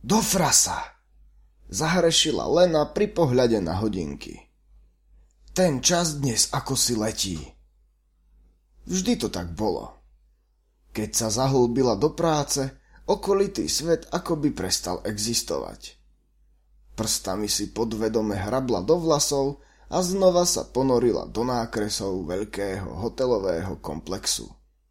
Do frasa! Zahrešila Lena pri pohľade na hodinky. Ten čas dnes ako si letí. Vždy to tak bolo. Keď sa zahlbila do práce, okolitý svet akoby prestal existovať. Prstami si podvedome hrabla do vlasov a znova sa ponorila do nákresov veľkého hotelového komplexu.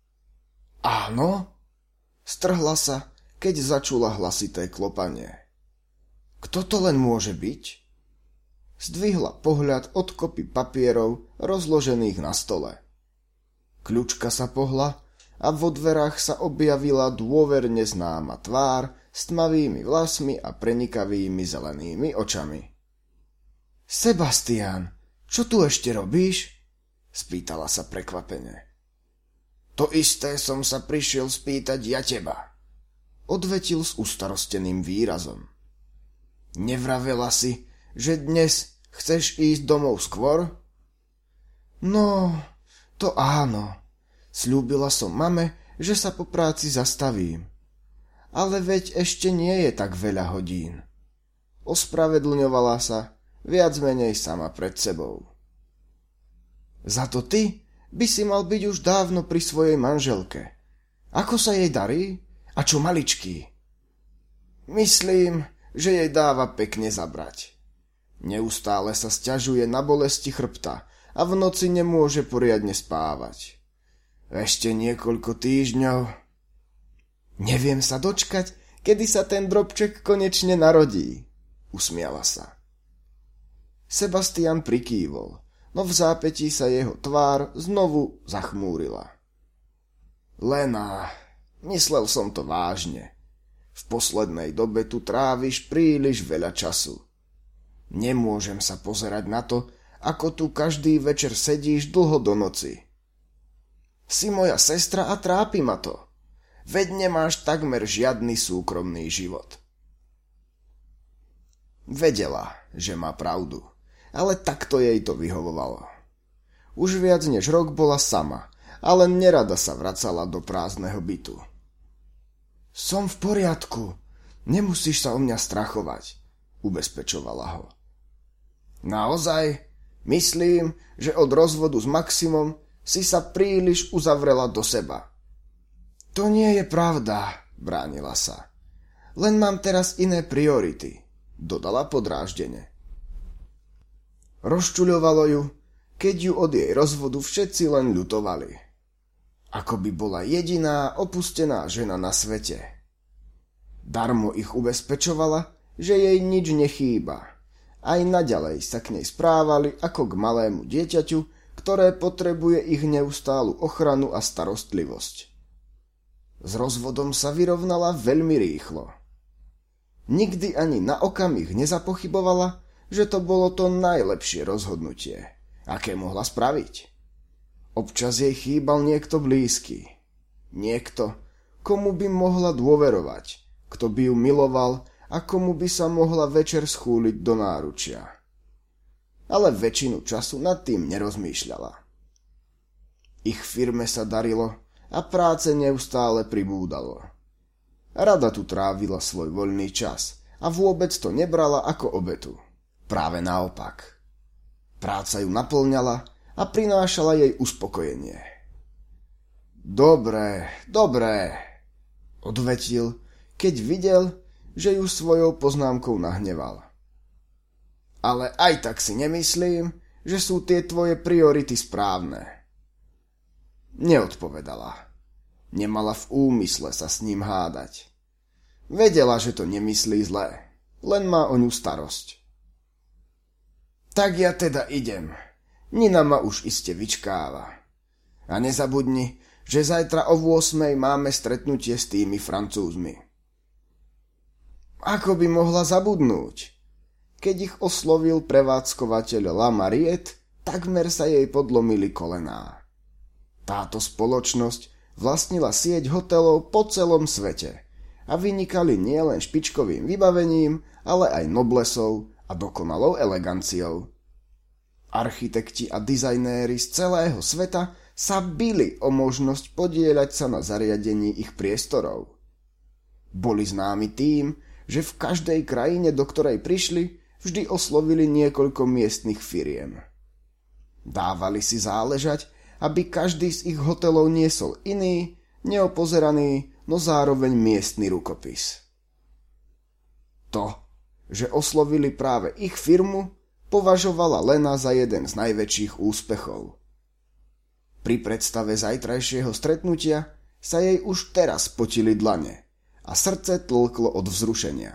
Áno? Strhla sa, keď začula hlasité klopanie. Kto to len môže byť? Zdvihla pohľad od kopy papierov rozložených na stole. Kľučka sa pohla a vo dverách sa objavila dôverne známa tvár s tmavými vlasmi a prenikavými zelenými očami. Sebastian, čo tu ešte robíš? Spýtala sa prekvapene. To isté som sa prišiel spýtať ja teba, odvetil s ustarosteným výrazom. Nevravela si, že dnes chceš ísť domov skôr? No, to áno. Sľúbila som mame, že sa po práci zastavím. Ale veď ešte nie je tak veľa hodín. Ospravedlňovala sa, viac menej sama pred sebou. Za to ty by si mal byť už dávno pri svojej manželke. Ako sa jej darí? A čo maličký? Myslím, že jej dáva pekne zabrať. Neustále sa sťažuje na bolesti chrbta a v noci nemôže poriadne spávať. Ešte niekoľko týždňov. Neviem sa dočkať, kedy sa ten drobček konečne narodí, usmiala sa. Sebastian prikývol, no v zápätí sa jeho tvár znovu zachmúrila. Lena, myslel som to vážne. V poslednej dobe tu tráviš príliš veľa času. Nemôžem sa pozerať na to, ako tu každý večer sedíš dlho do noci. Si moja sestra a trápi ma to. Veď nemáš takmer žiadny súkromný život. Vedela, že má pravdu, ale takto jej to vyhovovalo. Už viac než rok bola sama, ale nerada sa vracala do prázdneho bytu. Som v poriadku, nemusíš sa o mňa strachovať, ubezpečovala ho. Naozaj? Myslím, že od rozvodu s Maximom si sa príliš uzavrela do seba. To nie je pravda, bránila sa. Len mám teraz iné priority, dodala podráždene. Rozčuľovalo ju, keď ju od jej rozvodu všetci len ľutovali. Ako by bola jediná opustená žena na svete. Darmo ich ubezpečovala, že jej nič nechýba. Aj naďalej sa k nej správali ako k malému dieťaťu, ktoré potrebuje ich neustálu ochranu a starostlivosť. S rozvodom sa vyrovnala veľmi rýchlo. Nikdy ani na okamih nezapochybovala, že to bolo to najlepšie rozhodnutie, aké mohla spraviť. Občas jej chýbal niekto blízky. Niekto, komu by mohla dôverovať, kto by ju miloval a komu by sa mohla večer schúliť do náručia. Ale väčšinu času nad tým nerozmýšľala. Ich firme sa darilo a práce neustále pribúdalo. Rada tu trávila svoj voľný čas a vôbec to nebrala ako obetu. Práve naopak. Práca ju naplňala a prinášala jej uspokojenie. Dobre, odvetil, keď videl, že ju svojou poznámkou nahneval. Ale aj tak si nemyslím, že sú tie tvoje priority správne. Neodpovedala. Nemala v úmysle sa s ním hádať. Vedela, že to nemyslí zle, len má o ňu starosť. Tak ja teda idem. Nina ma už iste vyčkáva. A nezabudni, že zajtra o 8:00 máme stretnutie s tými Francúzmi. Ako by mohla zabudnúť? Keď ich oslovil prevádzkovateľ La Mariette, takmer sa jej podlomili kolená. Táto spoločnosť vlastnila sieť hotelov po celom svete a vynikali nielen špičkovým vybavením, ale aj noblesou a dokonalou eleganciou. Architekti a dizajnéri z celého sveta sa bili o možnosť podieľať sa na zariadení ich priestorov. Boli známi tým, že v každej krajine, do ktorej prišli, vždy oslovili niekoľko miestnych firiem. Dávali si záležať, aby každý z ich hotelov niesol iný, neopozeraný, no zároveň miestny rukopis. To, že oslovili práve ich firmu, považovala Lena za jeden z najväčších úspechov. Pri predstave zajtrajšieho stretnutia sa jej už teraz potili dlane a srdce tlklo od vzrušenia.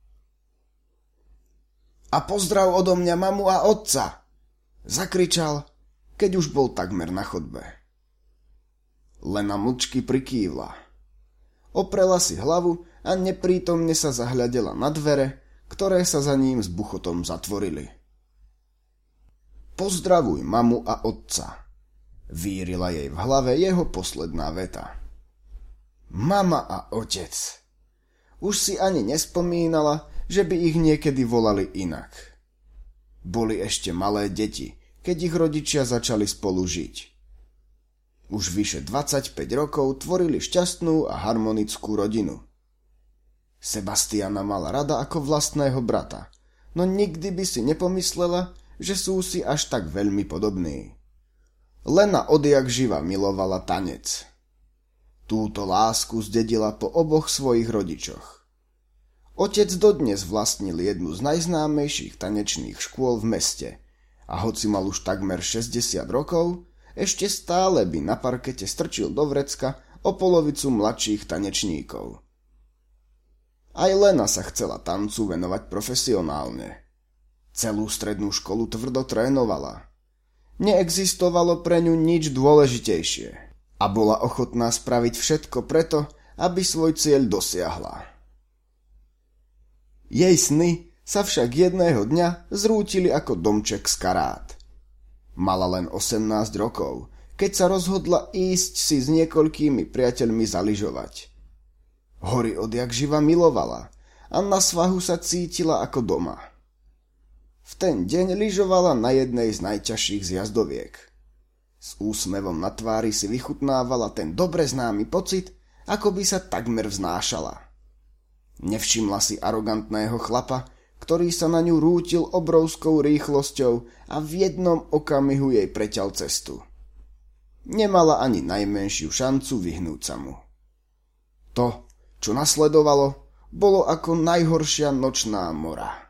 A pozdrav odo mňa mamu a otca, zakričal, keď už bol takmer na chodbe. Lena mlčky prikývla. Oprela si hlavu a neprítomne sa zahľadela na dvere, ktoré sa za ním s buchotom zatvorili. Pozdravuj mamu a otca, vírila jej v hlave jeho posledná veta. Mama a otec. Už si ani nespomínala, že by ich niekedy volali inak. Boli ešte malé deti, keď ich rodičia začali spolu žiť. Už vyše 25 rokov tvorili šťastnú a harmonickú rodinu. Sebastiana mala rada ako vlastného brata, no nikdy by si nepomyslela, že sú si až tak veľmi podobní. Lena odjak živa milovala tanec. Túto lásku zdedila po oboch svojich rodičoch. Otec dodnes vlastnil jednu z najznámejších tanečných škôl v meste a hoci mal už takmer 60 rokov, ešte stále by na parkete strčil do vrecka o polovicu mladších tanečníkov. Aj Lena sa chcela tancu venovať profesionálne. Celú strednú školu tvrdo trénovala. Neexistovalo pre ňu nič dôležitejšie a bola ochotná spraviť všetko preto, aby svoj cieľ dosiahla. Jej sny sa však jedného dňa zrútili ako domček z karát. Mala len 18 rokov, keď sa rozhodla ísť si s niekoľkými priateľmi zaližovať. Hory odjak živa milovala a na svahu sa cítila ako doma. V ten deň lyžovala na jednej z najťažších zjazdoviek. S úsmevom na tvári si vychutnávala ten dobre známy pocit, ako by sa takmer vznášala. Nevšimla si arogantného chlapa, ktorý sa na ňu rútil obrovskou rýchlosťou a v jednom okamihu jej preťal cestu. Nemala ani najmenšiu šancu vyhnúť sa mu. To, čo nasledovalo, bolo ako najhoršia nočná mora.